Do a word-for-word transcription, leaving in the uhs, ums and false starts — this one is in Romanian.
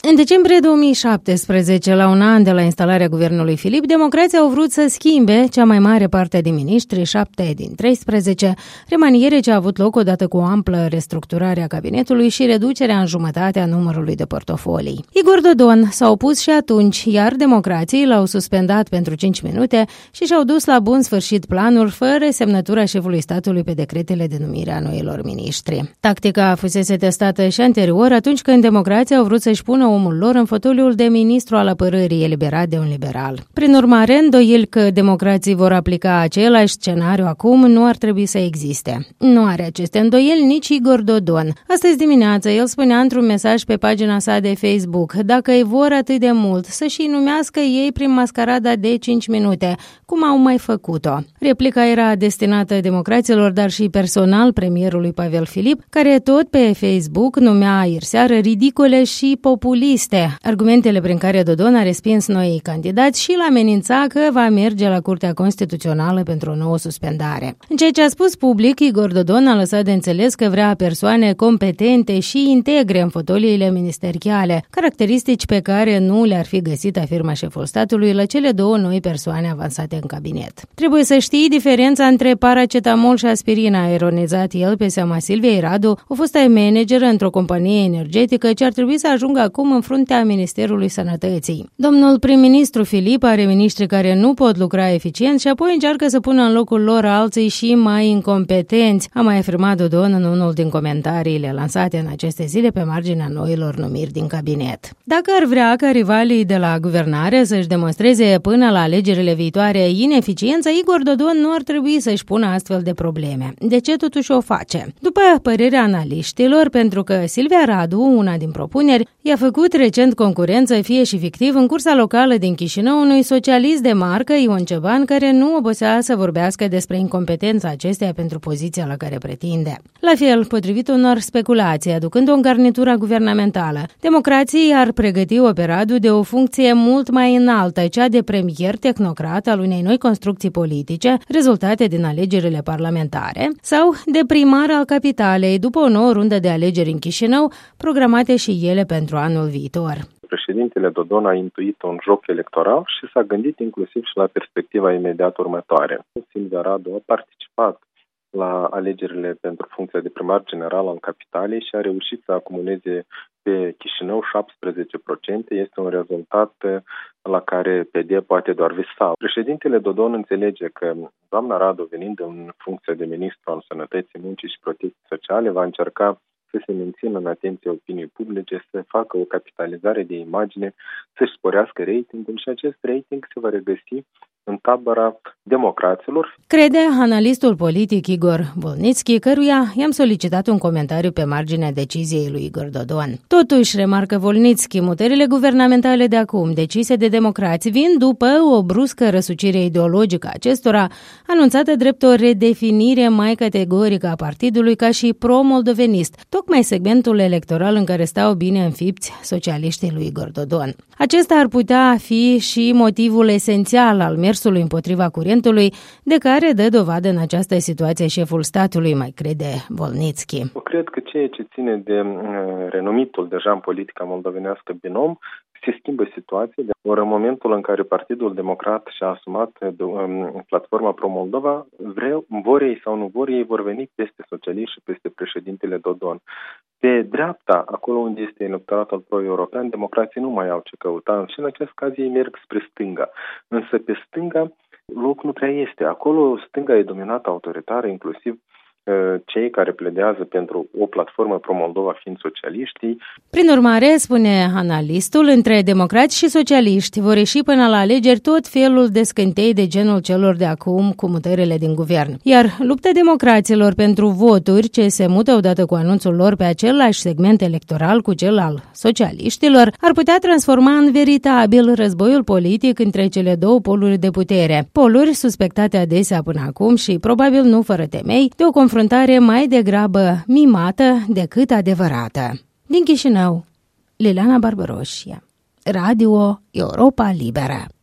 În decembrie două mii șaptesprezece, la un an de la instalarea guvernului Filip, democrații au vrut să schimbe cea mai mare parte din miniștri, șapte din treisprezece, remaniere ce a avut loc odată cu o amplă restructurare a cabinetului și reducerea în jumătate a numărului de portofolii. Igor Dodon s-a opus și atunci, iar democrații l-au suspendat pentru cinci minute și și-au dus la bun sfârșit planul fără semnătura șefului statului pe decretele de numire a noilor miniștri. Tactica fusese testată și anterior atunci când democrații au vrut să-și pună omul lor în fotoliul de ministru al apărării eliberat de un liberal. Prin urmare, îndoieli că democrații vor aplica același scenariu acum nu ar trebui să existe. Nu are aceste îndoieli nici Igor Dodon. Astăzi dimineață, el spunea într-un mesaj pe pagina sa de Facebook: dacă îi vor atât de mult, să-și numească ei prin mascarada de cinci minute, cum au mai făcut-o. Replica era destinată democraților, dar și personal premierului Pavel Filip, care tot pe Facebook numea ierseară ridicole și populiste argumentele prin care Dodon a respins noii candidați și l-amenința că va merge la Curtea Constituțională pentru o nouă suspendare. În ceea ce a spus public, Igor Dodon a lăsat de înțeles că vrea persoane competente și integre în fotoliile ministeriale, caracteristici pe care nu le-ar fi găsit, afirma șeful statului, la cele două noi persoane avansate în cabinet. Trebuie să știi diferența între paracetamol și aspirina, a ironizat el pe seama Silviei Radu, o fostă manager într-o companie energetică ce ar trebui să ajungă acum în fruntea Ministerului Sănătății. Domnul prim-ministru Filip are miniștri care nu pot lucra eficient și apoi încearcă să pună în locul lor alții și mai incompetenți, a mai afirmat Dodon în unul din comentariile lansate în aceste zile pe marginea noilor numiri din cabinet. Dacă ar vrea ca rivalii de la guvernare să-și demonstreze până la alegerile viitoare ineficiență, Igor Dodon nu ar trebui să-și pună astfel de probleme. De ce totuși o face? După părerea analiștilor, pentru că Silvia Radu, una din propuneri, i-a făcut recent concurență, fie și fictiv, în cursa locală din Chișinău unui socialist de marcă, Ion Ceban, care nu obosea să vorbească despre incompetența acesteia pentru poziția la care pretinde. La fel, potrivit unor speculații, aducând-o în garnitura guvernamentală, democrații ar pregăti pe Radu de o funcție mult mai înaltă, cea de premier tehnocrat al unei noi construcții politice, rezultate din alegerile parlamentare, sau de primar al capitalei, după o nouă rundă de alegeri în Chișinău, programate și ele pentru anul viitor. Președintele Dodon a intuit un joc electoral și s-a gândit inclusiv și la perspectiva imediat următoare. Silvia Radu a participat la alegerile pentru funcția de primar general al capitalei și a reușit să acumuleze pe Chișinău șaptesprezece la sută. Este un rezultat la care P D poate doar visa. Președintele Dodon înțelege că doamna Radu, venind în funcția de ministru al Sănătății, Muncii și Protecției Sociale, va încerca să se mențină în atenția opiniei publice, să facă o capitalizare de imagine, să-și sporească ratingul și acest rating se va regăsi în tabăra democraților. Crede analistul politic Igor Volnitski, căruia i-am solicitat un comentariu pe marginea deciziei lui Igor Dodon. Totuși, remarcă Volnitski, mutările guvernamentale de acum, decise de democrați, vin după o bruscă răsucire ideologică a acestora, anunțată drept o redefinire mai categorică a partidului ca și pro-moldovenist, tocmai segmentul electoral în care stau bine înfipți socialiștii lui Igor Dodon. Acesta ar putea fi și motivul esențial al mersului împotriva curentului, de care dă dovadă în această situație șeful statului, mai crede Volnitski. Eu cred că ceea ce ține de renumitul deja în politica moldovenească binom, se schimbă situația. Ori în momentul în care Partidul Democrat și-a asumat platforma pro-Moldova, vreau, vor ei sau nu vor ei, vor veni peste socialiști și peste președintele Dodon. Pe dreapta, acolo unde este electoratul pro-european, democrații nu mai au ce căuta și în acest caz ei merg spre stânga. Însă pe stânga loc nu prea este. Acolo stânga e dominată autoritară, inclusiv cei care pledează pentru o platformă pro-Moldova fiind socialiștii. Prin urmare, spune analistul, între democrați și socialiști vor ieși până la alegeri tot felul de scântei de genul celor de acum cu mutările din guvern. Iar lupta democraților pentru voturi, ce se mută odată cu anunțul lor pe același segment electoral cu cel al socialiștilor, ar putea transforma în veritabil războiul politic între cele două poluri de putere. Poluri suspectate adesea până acum și probabil nu fără temei de o confruntare mai degrabă mimată decât adevărată. Din Chișinău, Liliana Barbaroșia, Radio Europa Liberă.